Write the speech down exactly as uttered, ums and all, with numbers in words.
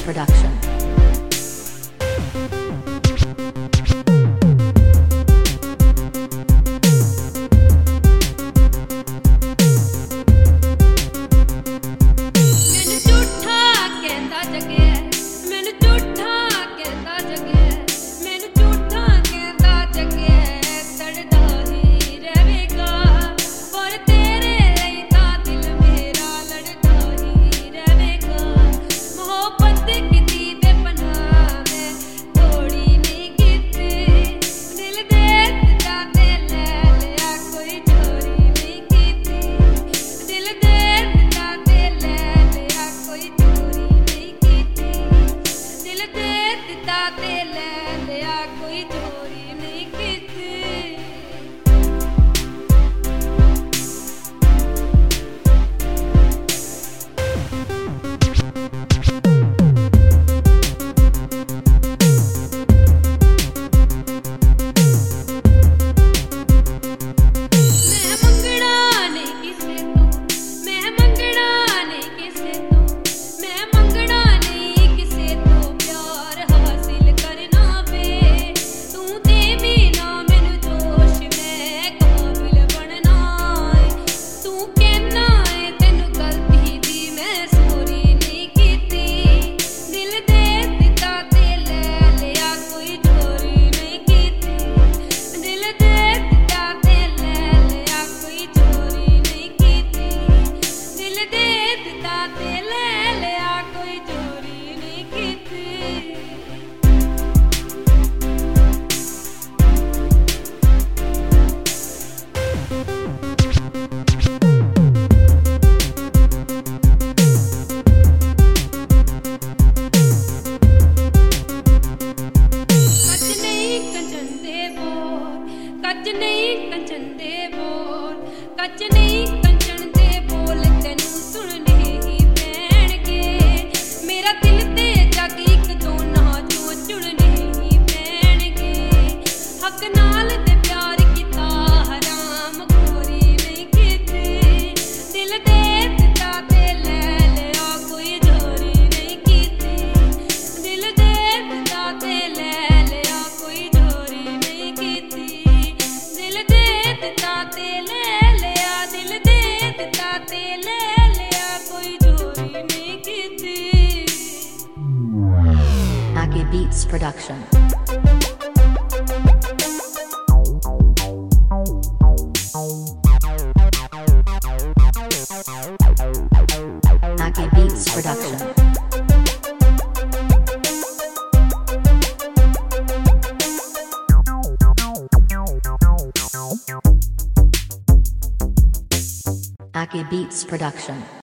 Production. ਕੱਚ ਨਹੀਂ ਕੰਚਨ ਦੇ ਬੋਲ ਕੱਚ ਨਹੀਂ ਕੰਚਨ ਦੇ ਬੋਲ ਤੈਨੂੰ ਸੁਣਨੇ ਹੀ ਪੈਣਗੇ ਮੇਰਾ ਦਿਲ ਤੇ ਜੱਗ ਇੱਕ ਦੋਨਾਂ ਚੋਂ ਚੁਣਨੇ ਹੀ ਪੈਣਗੇ ਹੱਕ ਨਾਲ ਤੇ ਪਿਆਰ ਕੀਤਾ ਹਰਾਮ ਖੋਰੀ ਨਹੀਂ ਕੀਤੀ ਦਿਲ ਦੇ ਦਿੱਤਾ ਤੇ ਲੈ ਲਿਆ ਕੋਈ ਚੋਰੀ ਨਹੀਂ ਕੀਤੀ ਦਿਲ ਦੇ ਦਿੱਤਾ ਤੇ ਲੈ ਲਿਆ ਕੋਈ ਚੋਰੀ ਨਹੀਂ ਕੀਤੀ ਦਿਲ ਦੇ ਦਿੱਤਾ ਤੇ ਲੈ ਲਿਆ ਦਿਲ ਦੇ ਦਿੱਤਾ ਤੇ ਲੈ ਲਿਆ ਕੋਈ ਚੋਰੀ ਨਹੀਂ ਕੀਤੀ Aki Beats Production. Aki Beats Production. Aki Beats Production.